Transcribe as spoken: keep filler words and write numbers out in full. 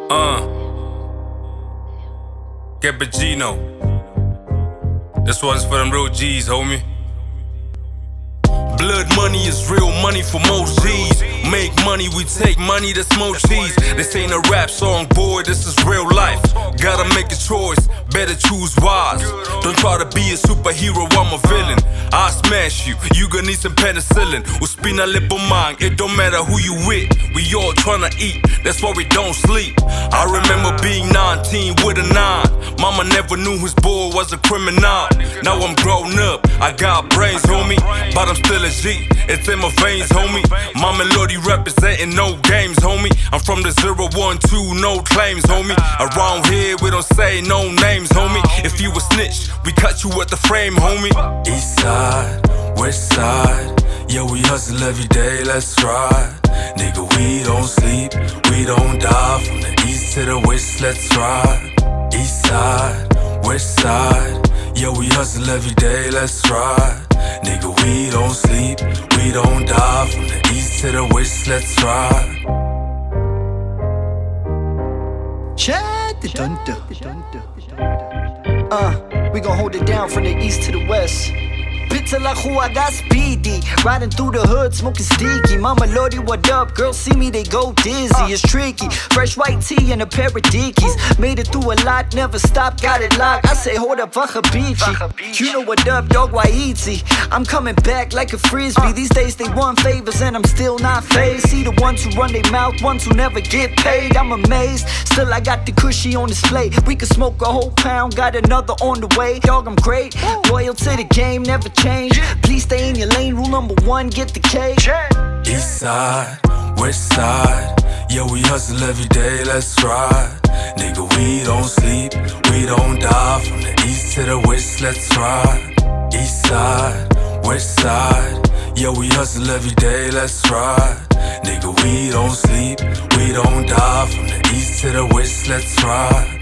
Uh, Cappuccino. This one's for them real G's, homie. Blood money is real money for most G's. Make money, we take money, that's more cheese. This ain't a rap song, boy, this is real life. Gotta make a choice, better choose wise. Don't try to be a superhero, I'm a villain. I smash you, you gon' need some penicillin. Uspina lipomang, it don't matter who you with. We all tryna eat, that's why we don't sleep. I remember being nineteen with a nine. Mama never knew his boy was a criminal. Now I'm grown up, I got brains, homie, but I'm still a G, it's in my veins, homie. Mama Lodi representing no games, homie. I'm from the zero one two, no claims, homie. Around here we don't say no names, homie. If you a snitch, we cut you at the frame, homie. East side, west side, yeah, we hustle every day, let's ride. Nigga, we don't sleep, we don't die. From the east to the west, let's ride. East side, west side, yeah, we hustle every day, let's ride. Nigga, we don't sleep, we don't die. From the east to the west, let's ride. Chad the Dunter. Uh, we gon' hold it down from the east to the west. Pizza la I got speedy. Riding through the hood, smoking sticky. Mama Lodi, what up? Girls see me, they go dizzy. It's tricky. Fresh white tee and a pair of dickies. Made it through a lot, never stopped, got it locked. I say, hold up, Vachabichi. You know what up, dog, Waiti. I'm coming back like a frisbee. These days they want favors and I'm still not phased. See the ones who run their mouth, ones who never get paid. I'm amazed, still I got the cushy on display. We could smoke a whole pound, got another on the way. Dog, I'm great, loyal to the game, never change. Please stay in your lane, rule number one, get the cake. East side, west side, yeah, we hustle every day, let's ride. Nigga, we don't sleep, we don't die. From the east to the west, let's ride. East side, west side, yeah, we hustle every day, let's ride. Nigga, we don't sleep, we don't die. From the east to the west, let's ride.